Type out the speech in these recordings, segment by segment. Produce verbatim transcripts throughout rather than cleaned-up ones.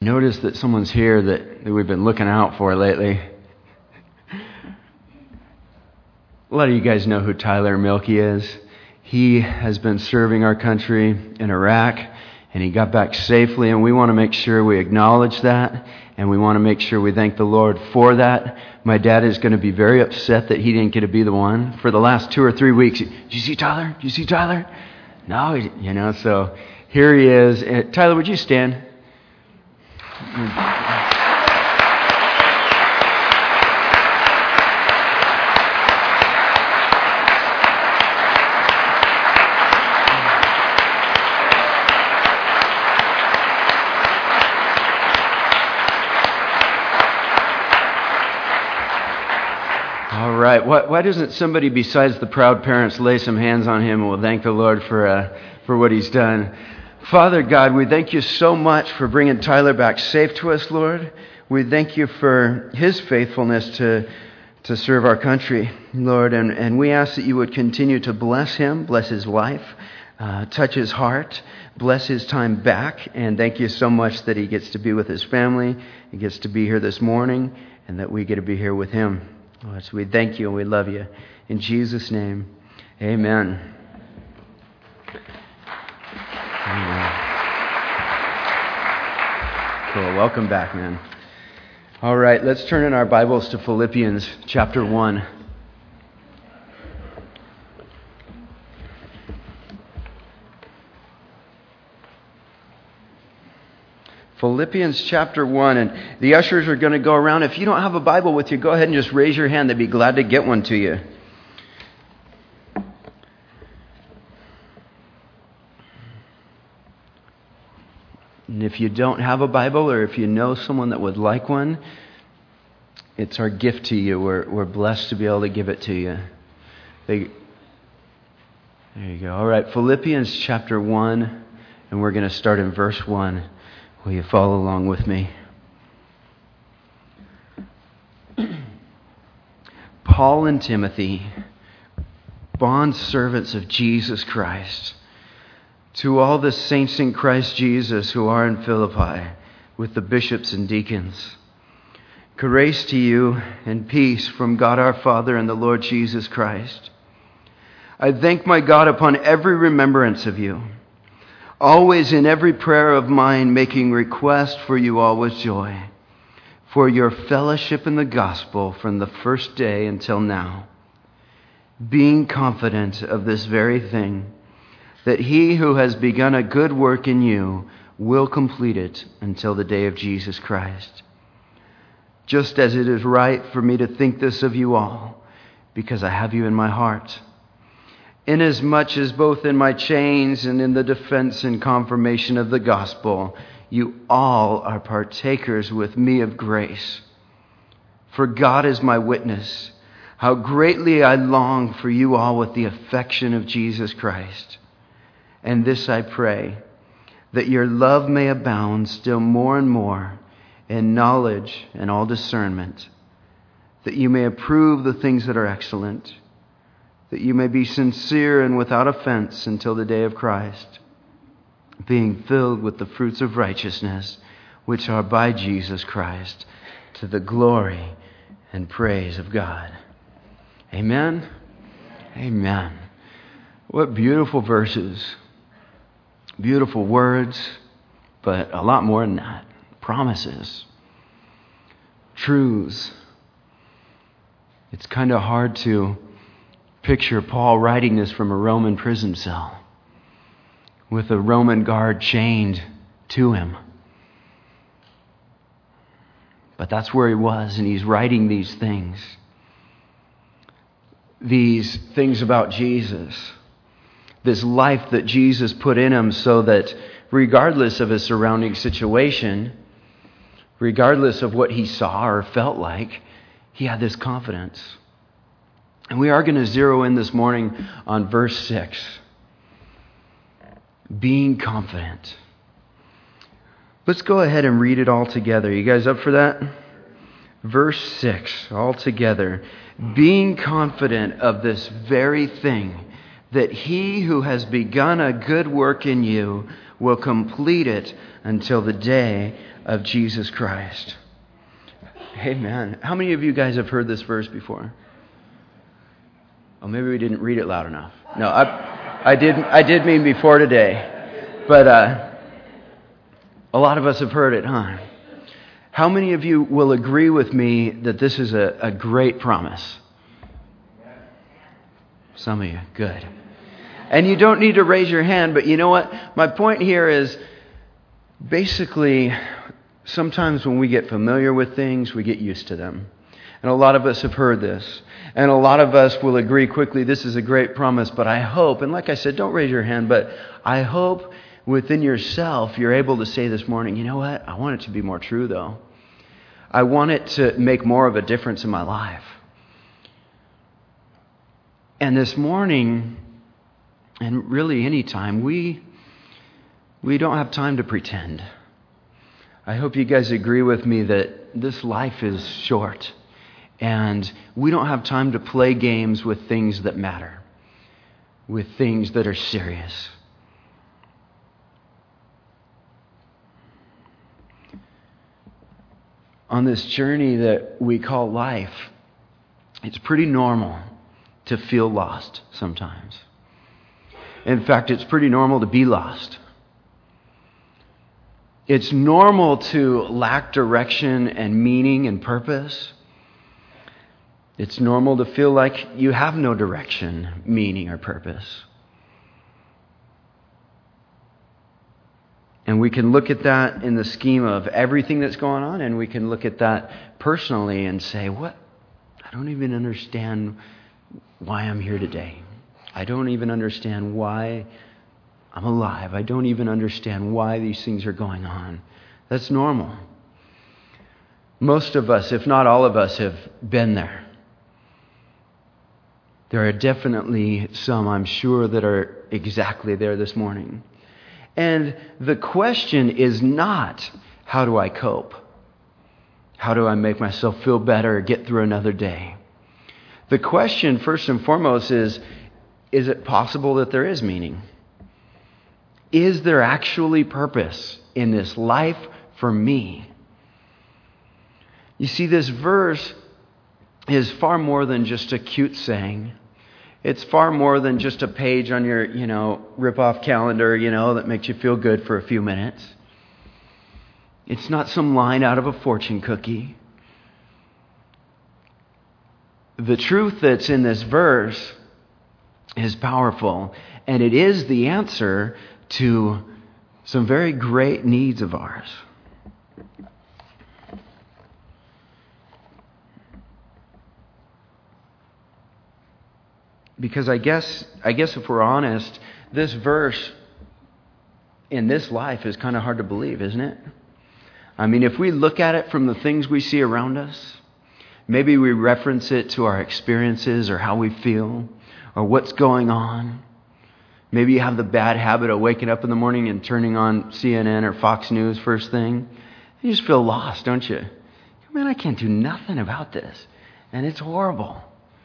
Notice that someone's here that, that we've been looking out for lately. A lot of you guys know who Tyler Milkey is. He has been serving our country in Iraq, and he got back safely, and we want to make sure we acknowledge that, and we want to make sure we thank the Lord for that. My dad is going to be very upset that he didn't get to be the one. For the last two or three weeks, did you see Tyler? Did you see Tyler? No, he, you know, so here he is. Uh, Tyler, would you stand? All right. Why, why doesn't somebody besides the proud parents lay some hands on him and we'll thank the Lord for uh, for what he's done. Father God, we thank you so much for bringing Tyler back safe to us, Lord. We thank you for his faithfulness to to serve our country, Lord, and, and we ask that you would continue to bless him, bless his life, uh, touch his heart, bless his time back, and thank you so much that he gets to be with his family, he gets to be here this morning, and that we get to be here with him. Lord, so we thank you and we love you. In Jesus' name, amen. Amen. Cool. Welcome back, man. All right, let's turn in our Bibles to Philippians chapter one. Philippians chapter one, and the ushers are going to go around. If you don't have a Bible with you, go ahead and just raise your hand. They'd be glad to get one to you. And if you don't have a Bible, or if you know someone that would like one, it's our gift to you. We're, we're blessed to be able to give it to you. They, there you go. All right, Philippians chapter one, and we're going to start in verse one. Will you follow along with me? Paul and Timothy, bond servants of Jesus Christ, to all the saints in Christ Jesus who are in Philippi, with the bishops and deacons. Grace to you and peace from God our Father and the Lord Jesus Christ. I thank my God upon every remembrance of you, always in every prayer of mine making request for you all with joy, for your fellowship in the gospel from the first day until now, being confident of this very thing, that he who has begun a good work in you will complete it until the day of Jesus Christ. Just as it is right for me to think this of you all, because I have you in my heart, inasmuch as both in my chains and in the defense and confirmation of the gospel, you all are partakers with me of grace. For God is my witness, how greatly I long for you all with the affection of Jesus Christ. And this I pray, that your love may abound still more and more in knowledge and all discernment, that you may approve the things that are excellent, that you may be sincere and without offense until the day of Christ, being filled with the fruits of righteousness, which are by Jesus Christ, to the glory and praise of God. Amen? Amen. What beautiful verses. Beautiful words, but a lot more than that. Promises. Truths. It's kind of hard to picture Paul writing this from a Roman prison cell with a Roman guard chained to him. But that's where he was, and he's writing these things. These things about Jesus. This life that Jesus put in him so that regardless of his surrounding situation, regardless of what he saw or felt like, he had this confidence. And we are going to zero in this morning on verse six. Being confident. Let's go ahead and read it all together. You guys up for that? Verse six, all together. Being confident of this very thing, that he who has begun a good work in you will complete it until the day of Jesus Christ. Amen. How many of you guys have heard this verse before? Oh, maybe we didn't read it loud enough. No, I, I did. I did mean before today, but uh, a lot of us have heard it, huh? How many of you will agree with me that this is a, a great promise? Some of you, good. And you don't need to raise your hand, but you know what? My point here is basically sometimes when we get familiar with things, we get used to them. And a lot of us have heard this. And a lot of us will agree quickly, this is a great promise, but I hope, and like I said, don't raise your hand, but I hope within yourself you're able to say this morning, you know what? I want it to be more true though. I want it to make more of a difference in my life. And this morning, and really any time, we, we don't have time to pretend. I hope you guys agree with me that this life is short. And we don't have time to play games with things that matter, with things that are serious. On this journey that we call life, it's pretty normal to feel lost sometimes. In fact, it's pretty normal to be lost. It's normal to lack direction and meaning and purpose. It's normal to feel like you have no direction, meaning, or purpose. And we can look at that in the scheme of everything that's going on, and we can look at that personally and say, what? I don't even understand why I'm here today. I don't even understand why I'm alive. I don't even understand why these things are going on. That's normal. Most of us, if not all of us, have been there. There are definitely some, I'm sure, that are exactly there this morning. And the question is not, how do I cope? How do I make myself feel better or get through another day? The question, first and foremost, is, is it possible that there is meaning? Is there actually purpose in this life for me? You see, this verse is far more than just a cute saying. It's far more than just a page on your, you know, rip-off calendar, you know, that makes you feel good for a few minutes. It's not some line out of a fortune cookie. The truth that's in this verse is powerful, and it is the answer to some very great needs of ours. Because I guess, I guess if we're honest, this verse in this life is kind of hard to believe, isn't it? I mean, if we look at it from the things we see around us, maybe we reference it to our experiences or how we feel or what's going on. Maybe you have the bad habit of waking up in the morning and turning on C N N or Fox News first thing. You just feel lost, don't you? Man, I can't do nothing about this. And it's horrible.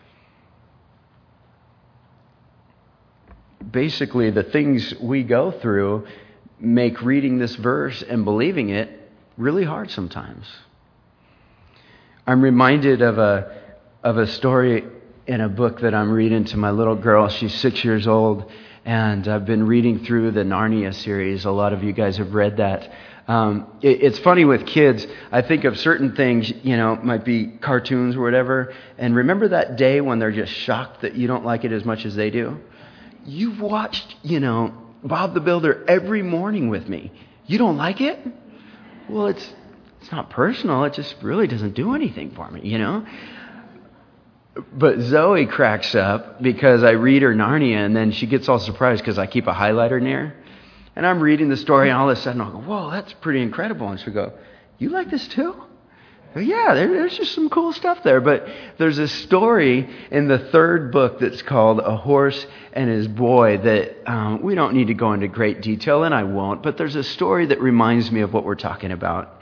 Basically, the things we go through make reading this verse and believing it really hard sometimes. I'm reminded of a of a story in a book that I'm reading to my little girl. She's six years old, and I've been reading through the Narnia series. A lot of you guys have read that. Um, it, it's funny with kids. I think of certain things, you know, might be cartoons or whatever, and remember that day when they're just shocked that you don't like it as much as they do? You've watched, you know, Bob the Builder every morning with me. You don't like it? Well, it's it's not personal. It just really doesn't do anything for me, you know? But Zoe cracks up because I read her Narnia, and then she gets all surprised because I keep a highlighter near. And I'm reading the story, and all of a sudden I'll go, whoa, that's pretty incredible. And she'll go, you like this too? Well, yeah, there, there's just some cool stuff there. But there's a story in the third book that's called A Horse and His Boy that um, we don't need to go into great detail, and I won't. But there's a story that reminds me of what we're talking about.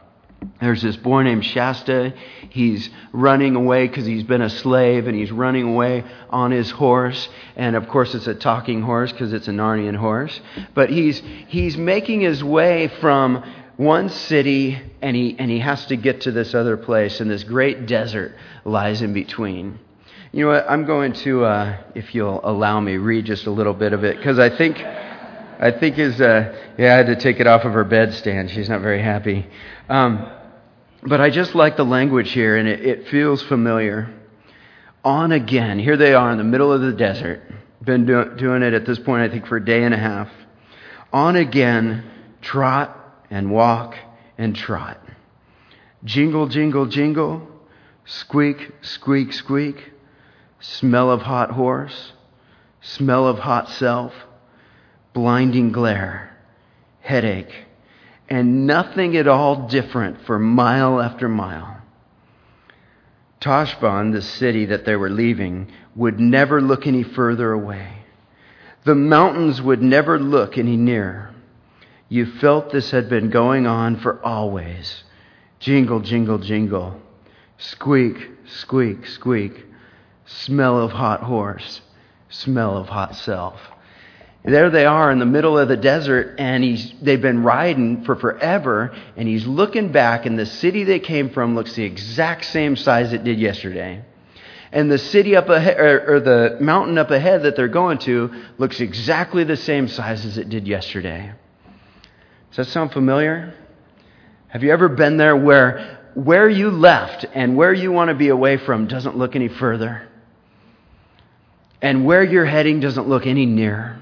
There's this boy named Shasta. He's running away because he's been a slave, and he's running away on his horse. And of course, it's a talking horse because it's a Narnian horse. But he's he's making his way from one city, and he and he has to get to this other place, and this great desert lies in between. You know what? I'm going to, uh, if you'll allow me, read just a little bit of it, because I think I think his uh, yeah, I had to take it off of her bedstand. She's not very happy. Um, But I just like the language here, and it, it feels familiar. On again. Here they are in the middle of the desert. Been do, doing it at this point, I think, for a day and a half. On again, trot and walk and trot. Jingle, jingle, jingle. Squeak, squeak, squeak. Smell of hot horse. Smell of hot self. Blinding glare. Headache. And nothing at all different for mile after mile. Tashbaan, the city that they were leaving, would never look any further away. The mountains would never look any nearer. You felt this had been going on for always. Jingle, jingle, jingle. Squeak, squeak, squeak. Smell of hot horse. Smell of hot self. There they are in the middle of the desert, and he's they've been riding for forever, and he's looking back, and the city they came from looks the exact same size it did yesterday. And the city up ahead, or, or the mountain up ahead that they're going to, looks exactly the same size as it did yesterday. Does that sound familiar? Have you ever been there where where you left and where you want to be away from doesn't look any further? And where you're heading doesn't look any nearer?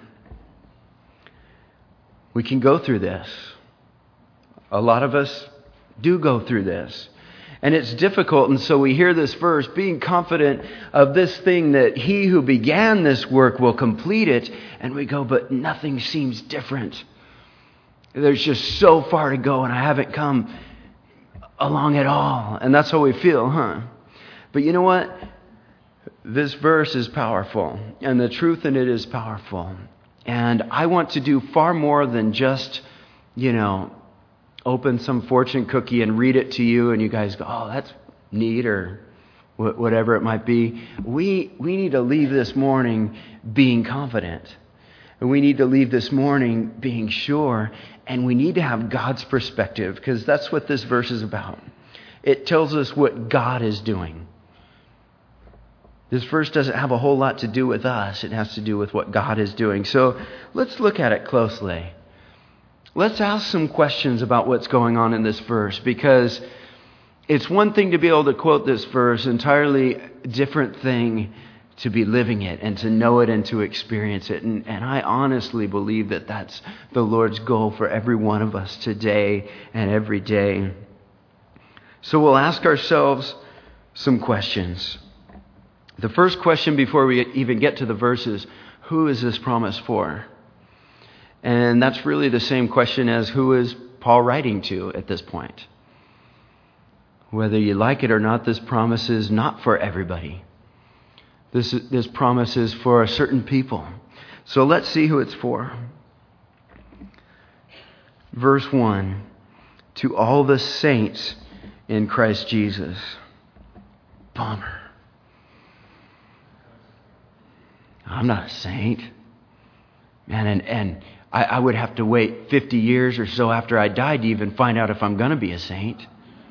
We can go through this. A lot of us do go through this. And it's difficult, and so we hear this verse, being confident of this thing that he who began this work will complete it. And we go, but nothing seems different. There's just so far to go, and I haven't come along at all. And that's how we feel, huh? But you know what? This verse is powerful, and the truth in it is powerful. And I want to do far more than just, you know, open some fortune cookie and read it to you, and you guys go, oh, that's neat, or whatever it might be. We we need to leave this morning being confident. And we need to leave this morning being sure, and we need to have God's perspective, because that's what this verse is about. It tells us what God is doing. This verse doesn't have a whole lot to do with us. It has to do with what God is doing. So let's look at it closely. Let's ask some questions about what's going on in this verse, because it's one thing to be able to quote this verse, entirely different thing to be living it and to know it and to experience it. And, and I honestly believe that that's the Lord's goal for every one of us today and every day. So we'll ask ourselves some questions. The first question before we even get to the verse is, who is this promise for? And that's really the same question as who is Paul writing to at this point. Whether you like it or not, this promise is not for everybody. This, this promise is for a certain people. So let's see who it's for. Verse one, to all the saints in Christ Jesus. Bummer. I'm not a saint. Man, and, and I, I would have to wait fifty years or so after I died to even find out if I'm going to be a saint.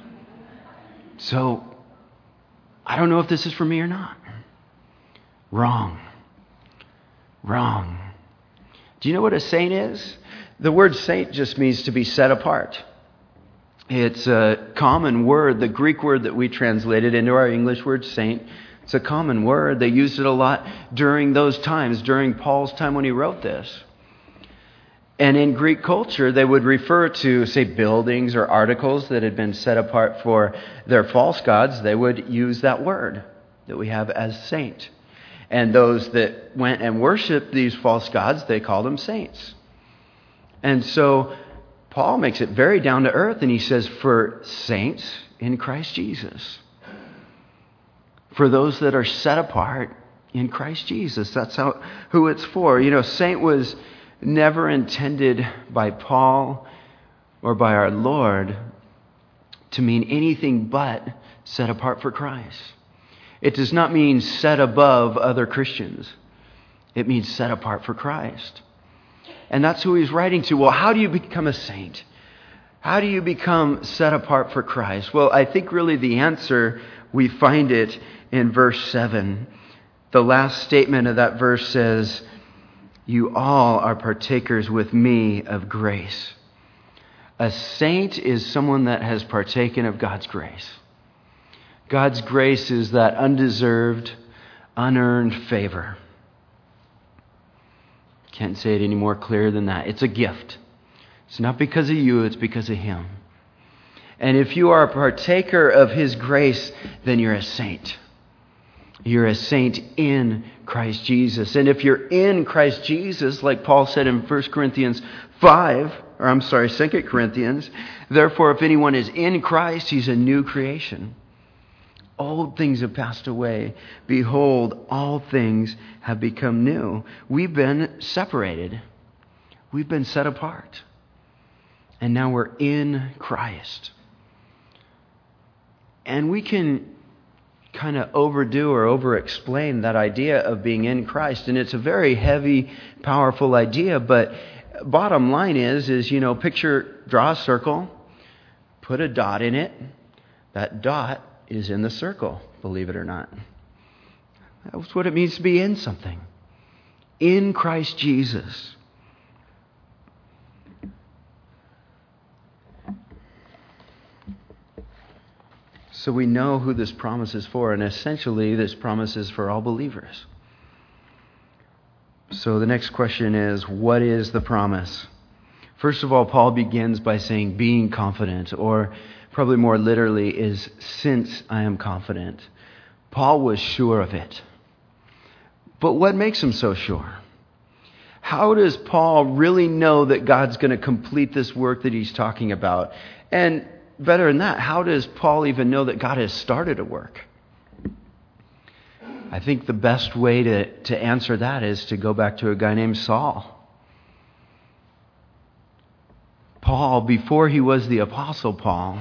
So, I don't know if this is for me or not. Wrong. Wrong. Do you know what a saint is? The word saint just means to be set apart. It's a common word, the Greek word that we translated into our English word saint. It's a common word. They used it a lot during those times, during Paul's time when he wrote this. And in Greek culture, they would refer to, say, buildings or articles that had been set apart for their false gods. They would use that word that we have as saint. And those that went and worshiped these false gods, they called them saints. And so Paul makes it very down to earth, and he says, for saints in Christ Jesus. For those that are set apart in Christ Jesus. That's how who it's for. You know, saint was never intended by Paul or by our Lord to mean anything but set apart for Christ. It does not mean set above other Christians. It means set apart for Christ. And that's who he's writing to. Well, how do you become a saint? How do you become set apart for Christ? Well, I think really the answer, we find it in verse seven. The last statement of that verse says, "You all are partakers with me of grace." A saint is someone that has partaken of God's grace. God's grace is that undeserved, unearned favor. Can't say it any more clear than that. It's a gift. It's not because of you, it's because of Him. And if you are a partaker of His grace, then you're a saint. You're a saint in Christ Jesus. And if you're in Christ Jesus, like Paul said in First Corinthians five, or I'm sorry, Second Corinthians, therefore if anyone is in Christ, he's a new creation. Old things have passed away. Behold, all things have become new. We've been separated. We've been set apart. And now we're in Christ. And we can kind of overdo or over-explain that idea of being in Christ. And it's a very heavy, powerful idea. But bottom line is, is, you know, picture, draw a circle, put a dot in it. That dot is in the circle, believe it or not. That's what it means to be in something. In Christ Jesus. So we know who this promise is for, and essentially this promise is for all believers. So the next question is, what is the promise? First of all, Paul begins by saying being confident, or probably more literally is since I am confident. Paul was sure of it. But what makes him so sure? How does Paul really know that God's going to complete this work that he's talking about? And better than that, how does Paul even know that God has started a work? I think the best way to, to answer that is to go back to a guy named Saul. Paul, before he was the Apostle Paul,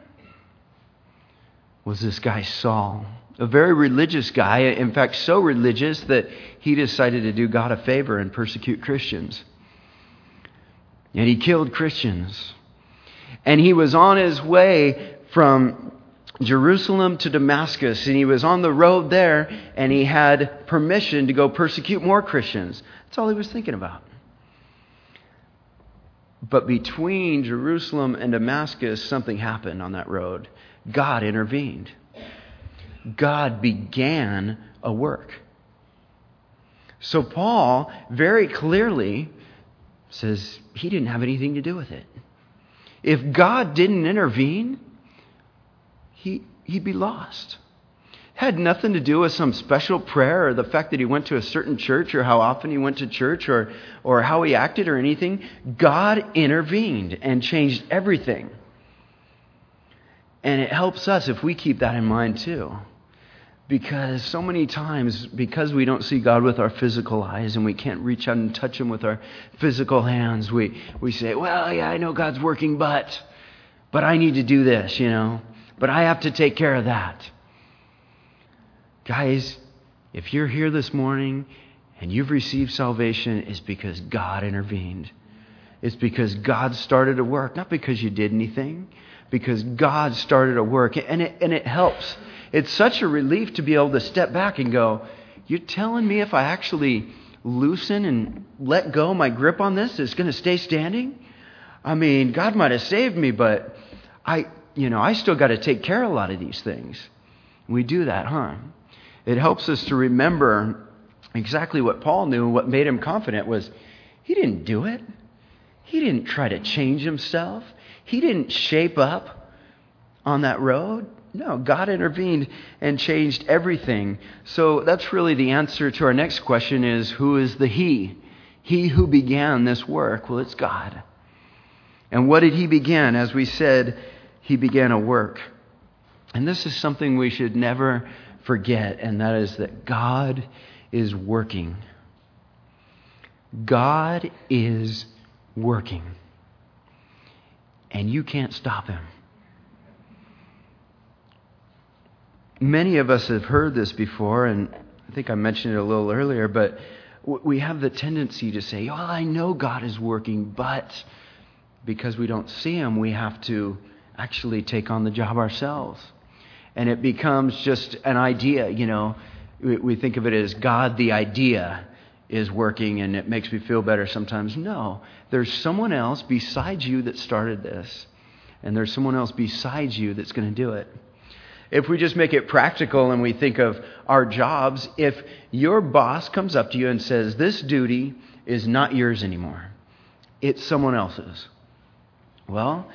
was this guy Saul. A very religious guy. In fact, so religious that he decided to do God a favor and persecute Christians. And he killed Christians. And he was on his way from Jerusalem to Damascus. And he was on the road there. And he had permission to go persecute more Christians. That's all he was thinking about. But between Jerusalem and Damascus, something happened on that road. God intervened. God began a work. So Paul very clearly says he didn't have anything to do with it. If God didn't intervene, he, he'd be lost. It had nothing to do with some special prayer or the fact that he went to a certain church or how often he went to church or, or how he acted or anything. God intervened and changed everything. And it helps us if we keep that in mind too. Because so many times, because we don't see God with our physical eyes and we can't reach out and touch Him with our physical hands, we, we say, well, yeah, I know God's working, but, but I need to do this, you know. But I have to take care of that. Guys, if you're here this morning and you've received salvation, it's because God intervened. It's because God started a work, not because you did anything. Because God started a work, and it, and it helps. It's such a relief to be able to step back and go, you're telling me if I actually loosen and let go my grip on this, it's going to stay standing? I mean, God might have saved me, but I, you know, I still got to take care of a lot of these things. We do that, huh? It helps us to remember exactly what Paul knew. What made him confident was he didn't do it. He didn't try to change himself. He didn't shape up on that road. No, God intervened and changed everything. So that's really the answer to our next question is, who is the He? He who began this work. Well, it's God. And what did He begin? As we said, He began a work. And this is something we should never forget, and that is that God is working. God is working. And you can't stop Him. many of us have heard this before, and I think I mentioned it a little earlier, but we have the tendency to say, oh, I know God is working, but because we don't see Him, we have to actually take on the job ourselves. And it becomes just an idea, you know. We, we think of it as God, the idea, is working and it makes me feel better sometimes. No, there's someone else besides you that started this. And there's someone else besides you that's going to do it. If we just make it practical and we think of our jobs, if your boss comes up to you and says, this duty is not yours anymore, it's someone else's. Well,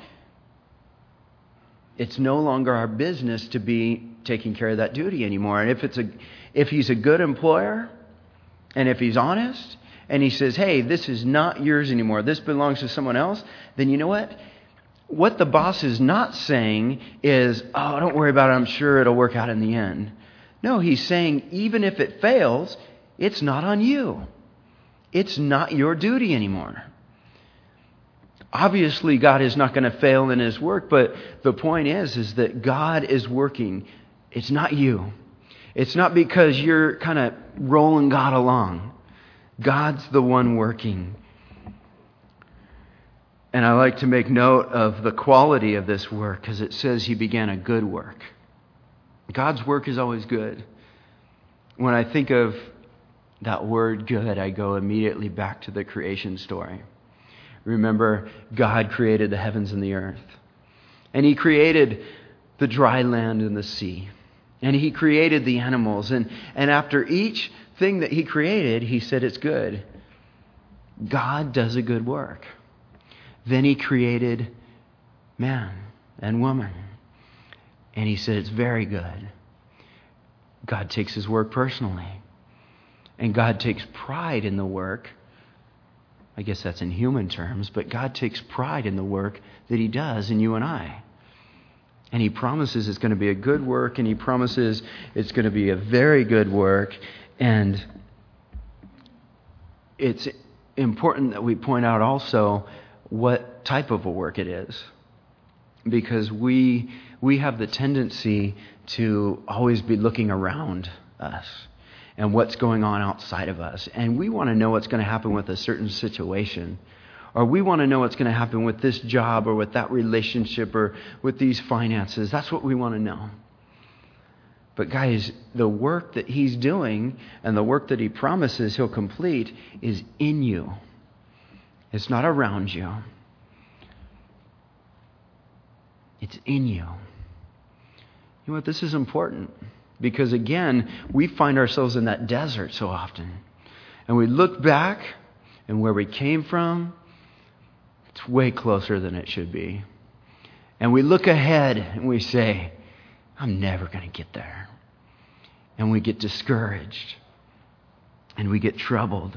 it's no longer our business to be taking care of that duty anymore. And if it's a, if he's a good employer, and if he's honest, and he says, hey, this is not yours anymore, this belongs to someone else, then you know what? What the boss is not saying is, oh, don't worry about it, I'm sure it'll work out in the end. No, he's saying, even if it fails, it's not on you. It's not your duty anymore. Obviously, God is not going to fail in His work, but the point is, is that God is working. It's not you. It's not because you're kind of rolling God along. God's the one working. And I like to make note of the quality of this work because it says He began a good work. God's work is always good. When I think of that word good, I go immediately back to the creation story. Remember, God created the heavens and the earth. And He created the dry land and the sea. And He created the animals. And, and after each thing that He created, He said it's good. God does a good work. Then He created man and woman. And He said it's very good. God takes His work personally. And God takes pride in the work. I guess that's in human terms, but God takes pride in the work that He does in you and I. And He promises it's going to be a good work, and He promises it's going to be a very good work. And it's important that we point out also what type of a work it is. Because we we have the tendency to always be looking around us and what's going on outside of us. And we want to know what's going to happen with a certain situation. Or we want to know what's going to happen with this job or with that relationship or with these finances. That's what we want to know. But guys, the work that He's doing and the work that He promises He'll complete is in you. It's not around you. It's in you. You know what? This is important. Because again, we find ourselves in that desert so often. And we look back and where we came from, it's way closer than it should be. And we look ahead and we say, I'm never going to get there. And we get discouraged. And we get troubled.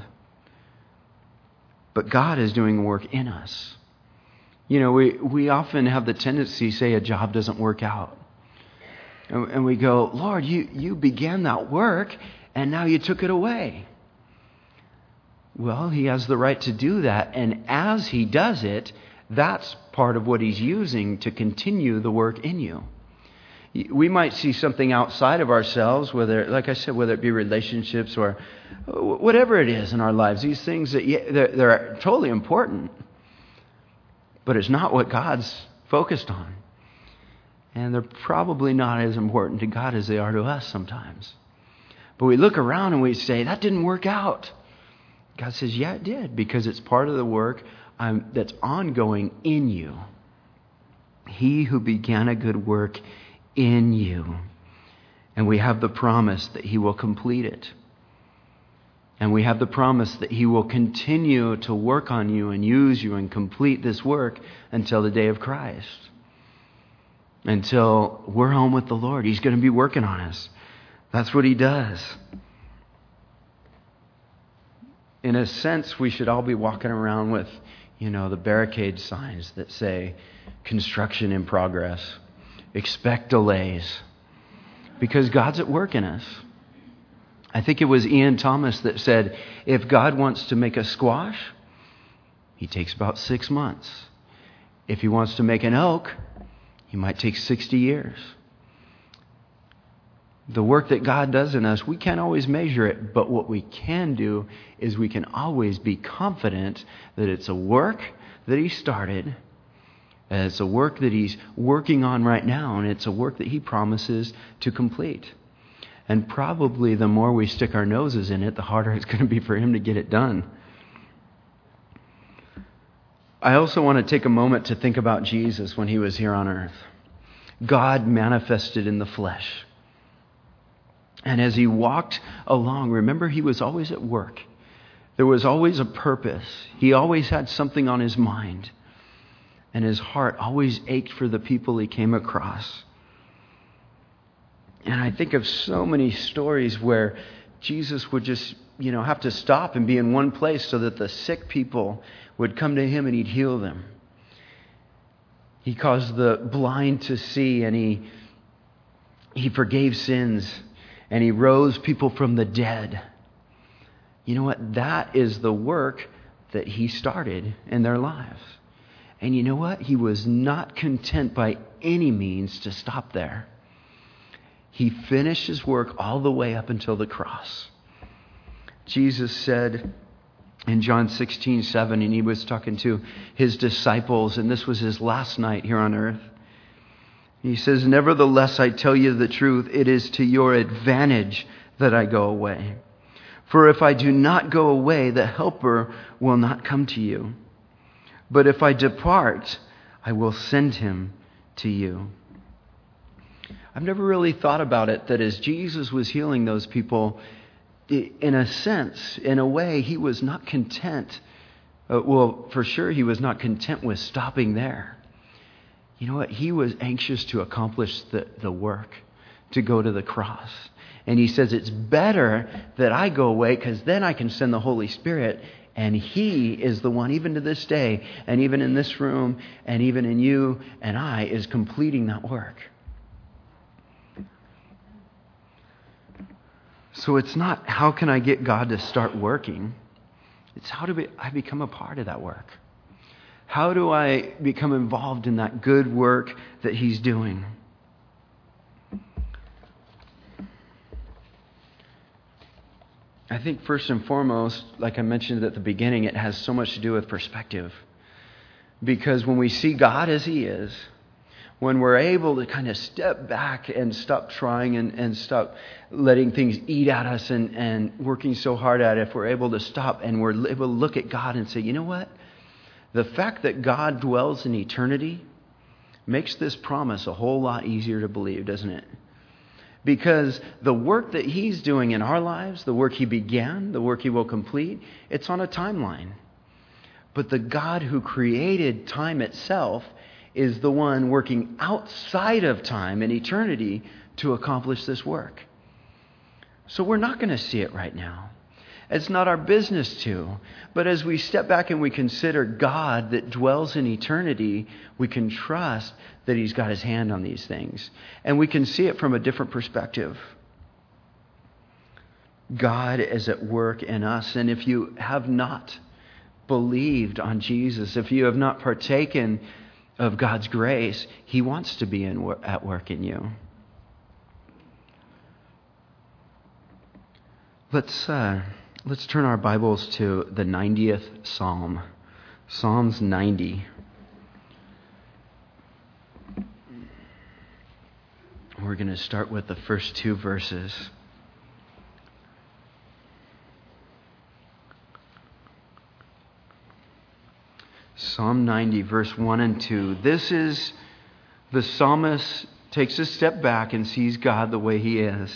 But God is doing work in us. You know, we, we often have the tendency to say a job doesn't work out. And, and we go, Lord, you, you began that work and now you took it away. Well, He has the right to do that. And as He does it, that's part of what He's using to continue the work in you. We might see something outside of ourselves, whether, like I said, whether it be relationships or whatever it is in our lives. These things, that yeah, they're, they're totally important. But it's not what God's focused on. And they're probably not as important to God as they are to us sometimes. But we look around and we say, that didn't work out. God says, yeah, it did, because it's part of the work um, that's ongoing in you. He who began a good work in you. And we have the promise that He will complete it. And we have the promise that He will continue to work on you and use you and complete this work until the day of Christ. Until we're home with the Lord. He's going to be working on us. That's what He does. In a sense, we should all be walking around with, you know, the barricade signs that say, construction in progress. Expect delays. Because God's at work in us. I think it was Ian Thomas that said, if God wants to make a squash, He takes about six months. If He wants to make an oak, He might take sixty years. The work that God does in us, we can't always measure it, but what we can do is we can always be confident that it's a work that He started, and it's a work that He's working on right now, and it's a work that He promises to complete. And probably the more we stick our noses in it, the harder it's going to be for Him to get it done. I also want to take a moment to think about Jesus when He was here on earth. God manifested in the flesh. And as He walked along, remember, He was always at work. There was always a purpose. He always had something on His mind. And His heart always ached for the people He came across. And I think of so many stories where Jesus would just, you know, have to stop and be in one place so that the sick people would come to Him and He'd heal them. He caused the blind to see, and He He forgave sins, and He rose people from the dead. You know what? That is the work that He started in their lives. And you know what? He was not content by any means to stop there. He finished His work all the way up until the cross. Jesus said in John sixteen seven, and He was talking to His disciples, and this was His last night here on earth. He says, "Nevertheless, I tell you the truth, it is to your advantage that I go away. For if I do not go away, the Helper will not come to you. But if I depart, I will send Him to you." I've never really thought about it, that as Jesus was healing those people, in a sense, in a way, He was not content. Uh, well, for sure, He was not content with stopping there. You know what? He was anxious to accomplish the, the work, to go to the cross. And He says, it's better that I go away, because then I can send the Holy Spirit. And He is the one, even to this day, and even in this room, and even in you and I, is completing that work. So it's not, how can I get God to start working? It's how do I become a part of that work? How do I become involved in that good work that He's doing? I think first and foremost, like I mentioned at the beginning, it has so much to do with perspective. Because when we see God as He is, when we're able to kind of step back and stop trying and, and stop letting things eat at us and, and working so hard at it, if we're able to stop and we're able to look at God and say, you know what? The fact that God dwells in eternity makes this promise a whole lot easier to believe, doesn't it? Because the work that He's doing in our lives, the work He began, the work He will complete, it's on a timeline. But the God who created time itself is the one working outside of time and eternity to accomplish this work. So we're not going to see it right now. It's not our business to. But as we step back and we consider God that dwells in eternity, we can trust that He's got His hand on these things. And we can see it from a different perspective. God is at work in us. And if you have not believed on Jesus, if you have not partaken of God's grace, He wants to be in, at work in you. Let's uh, let's turn our Bibles to the ninetieth Psalm, Psalms ninety. We're going to start with the first two verses. Psalm ninety, verse one and two. This is, the psalmist takes a step back and sees God the way He is.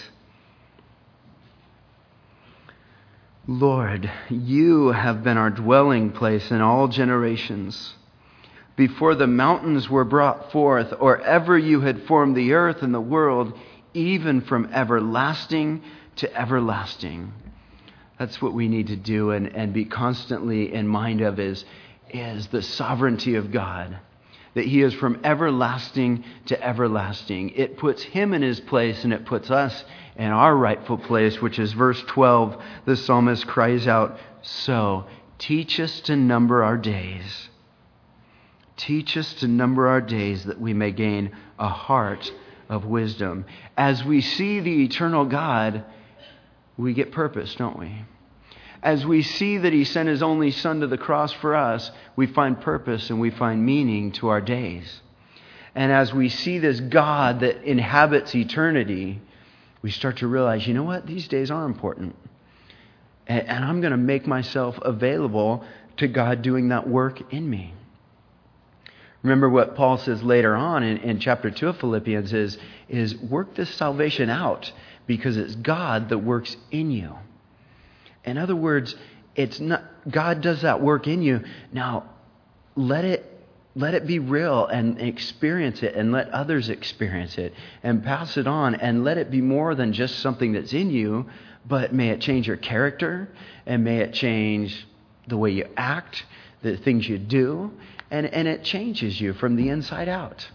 Lord, You have been our dwelling place in all generations. Before the mountains were brought forth, or ever You had formed the earth and the world, even from everlasting to everlasting. That's what we need to do and, and be constantly in mind of is, is the sovereignty of God. That He is from everlasting to everlasting. It puts Him in His place and it puts us in our rightful place, which is verse twelve. The psalmist cries out, "So teach us to number our days. Teach us to number our days that we may gain a heart of wisdom. As we see the eternal God, we get purpose, don't we? As we see that He sent His only Son to the cross for us, we find purpose and we find meaning to our days. And as we see this God that inhabits eternity, we start to realize, you know what? These days are important. And, and I'm going to make myself available to God doing that work in me. Remember what Paul says later on in, in chapter two of Philippians is, is work this salvation out because it's God that works in you. In other words, it's not God does that work in you. Now, let it let it be real and experience it and let others experience it and pass it on and let it be more than just something that's in you, but may it change your character and may it change the way you act, the things you do, and, and it changes you from the inside out.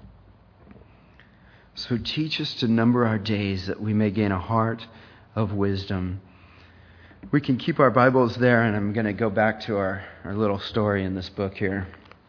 So teach us to number our days that we may gain a heart of wisdom. We can keep our Bibles there, and I'm going to go back to our, our little story in this book here.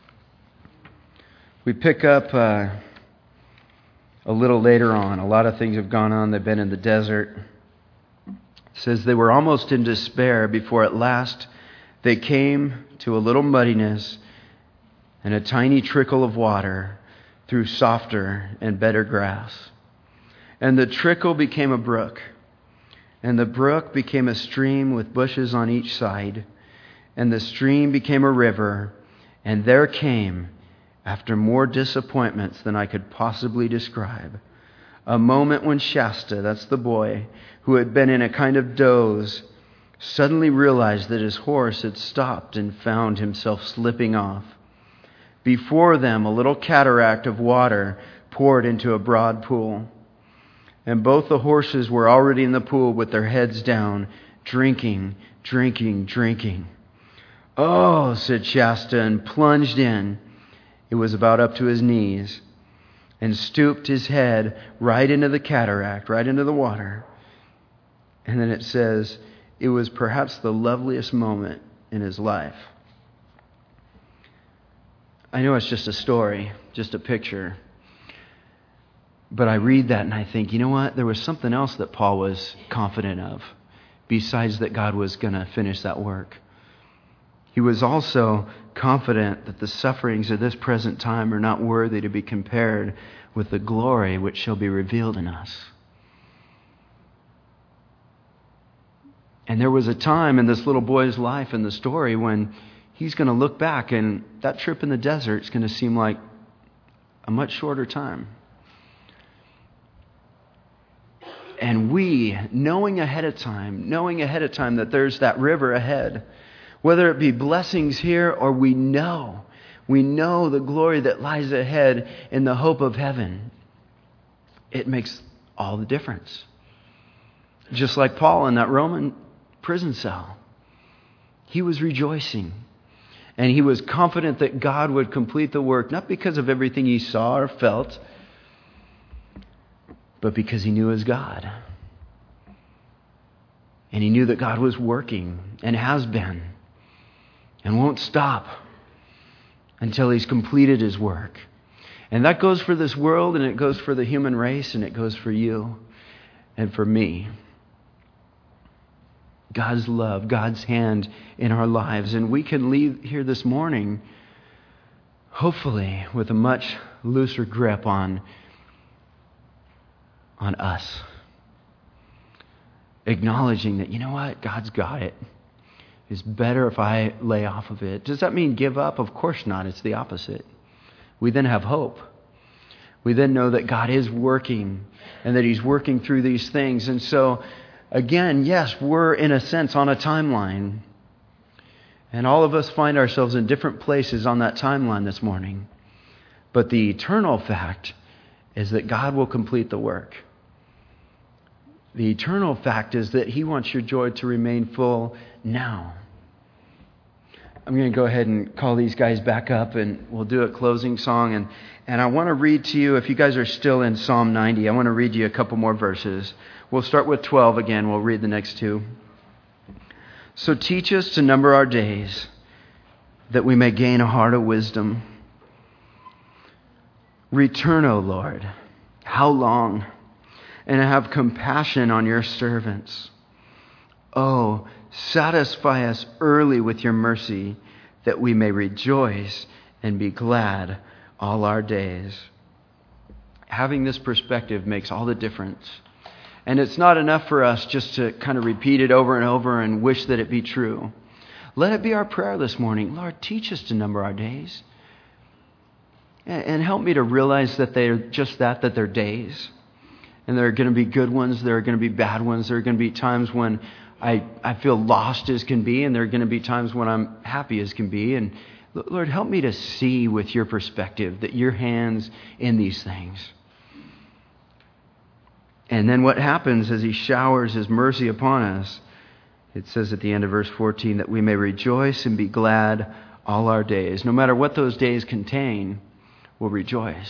We pick up uh, a little later on. A lot of things have gone on. They've been in the desert. It says they were almost in despair before at last they came to a little muddiness and a tiny trickle of water through softer and better grass. And the trickle became a brook. And the brook became a stream with bushes on each side. And the stream became a river. And there came, after more disappointments than I could possibly describe, a moment when Shasta, that's the boy, who had been in a kind of doze, suddenly realized that his horse had stopped and found himself slipping off. Before them, a little cataract of water poured into a broad pool. And both the horses were already in the pool with their heads down, drinking, drinking, drinking. "Oh," said Shasta, and plunged in. It was about up to his knees, and stooped his head right into the cataract, right into the water. And then it says, it was perhaps the loveliest moment in his life. I know it's just a story, just a picture. But I read that and I think, you know what? There was something else that Paul was confident of, besides that God was going to finish that work. He was also confident that the sufferings of this present time are not worthy to be compared with the glory which shall be revealed in us. And there was a time in this little boy's life in the story when he's going to look back and that trip in the desert is going to seem like a much shorter time. And we, knowing ahead of time, knowing ahead of time that there's that river ahead, whether it be blessings here or we know, we know the glory that lies ahead in the hope of heaven, it makes all the difference. Just like Paul in that Roman prison cell, he was rejoicing. And he was confident that God would complete the work, not because of everything he saw or felt, but because he knew his God. And he knew that God was working and has been and won't stop until he's completed his work. And that goes for this world, and it goes for the human race, and it goes for you and for me. God's love, God's hand in our lives. And we can leave here this morning, hopefully, with a much looser grip on, on us. Acknowledging that, you know what? God's got it. It's better if I lay off of it. Does that mean give up? Of course not. It's the opposite. We then have hope. We then know that God is working and that He's working through these things. And so, again, yes, we're in a sense on a timeline. And all of us find ourselves in different places on that timeline this morning. But the eternal fact is that God will complete the work. The eternal fact is that He wants your joy to remain full now. I'm going to go ahead and call these guys back up and we'll do a closing song. And, and I want to read to you, if you guys are still in Psalm ninety, I want to read you a couple more verses. We'll start with twelve again. We'll read the next two. So teach us to number our days, that we may gain a heart of wisdom. Return, O Lord, How long? And have compassion on your servants. Oh, satisfy us early with your mercy, that we may rejoice and be glad all our days. Having this perspective makes all the difference. And it's not enough for us just to kind of repeat it over and over and wish that it be true. Let it be our prayer this morning. Lord, teach us to number our days. And help me to realize that they're just that, that they're days. And there are going to be good ones. There are going to be bad ones. There are going to be times when I, I feel lost as can be. And there are going to be times when I'm happy as can be. And Lord, help me to see with your perspective that your hand's in these things. And then what happens as he showers his mercy upon us, it says at the end of verse fourteen that we may rejoice and be glad all our days. No matter what those days contain, we'll rejoice.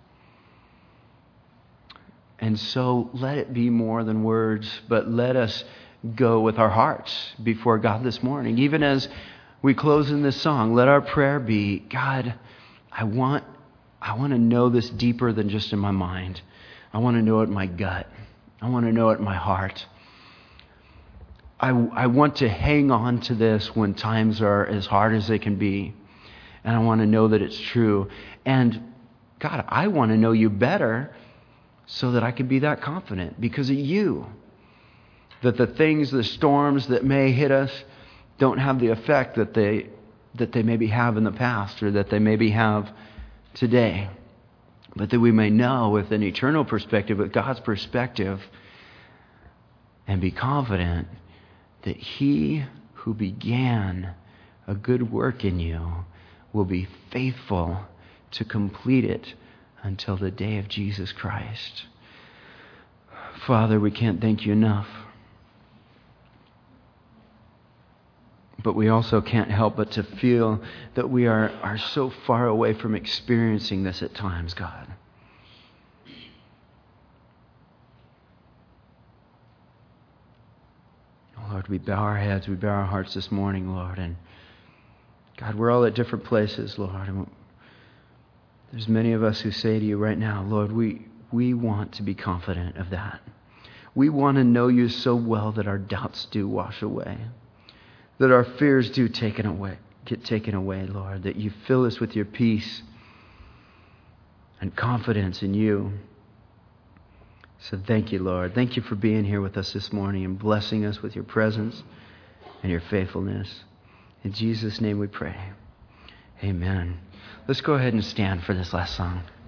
And so let it be more than words, but let us go with our hearts before God this morning. Even as we close in this song, let our prayer be, God, I want, I want to know this deeper than just in my mind. I want to know it in my gut. I want to know it in my heart. I, I want to hang on to this when times are as hard as they can be. And I want to know that it's true. And God, I want to know you better so that I can be that confident because of you. That the things, the storms that may hit us don't have the effect that they that they maybe have in the past or that they maybe have today. But that we may know with an eternal perspective, with God's perspective, and be confident that He who began a good work in you will be faithful to complete it until the day of Jesus Christ. Father, we can't thank you enough. But we also can't help but to feel that we are, are so far away from experiencing this at times, God. Oh, Lord, we bow our heads, we bow our hearts this morning, Lord. And God, we're all at different places, Lord. And there's many of us who say to you right now, Lord, we, we want to be confident of that. We want to know you so well that our doubts do wash away. That our fears do taken away, get taken away, Lord. That you fill us with your peace and confidence in you. So thank you, Lord. Thank you for being here with us this morning and blessing us with your presence and your faithfulness. In Jesus' name we pray. Amen. Let's go ahead and stand for this last song.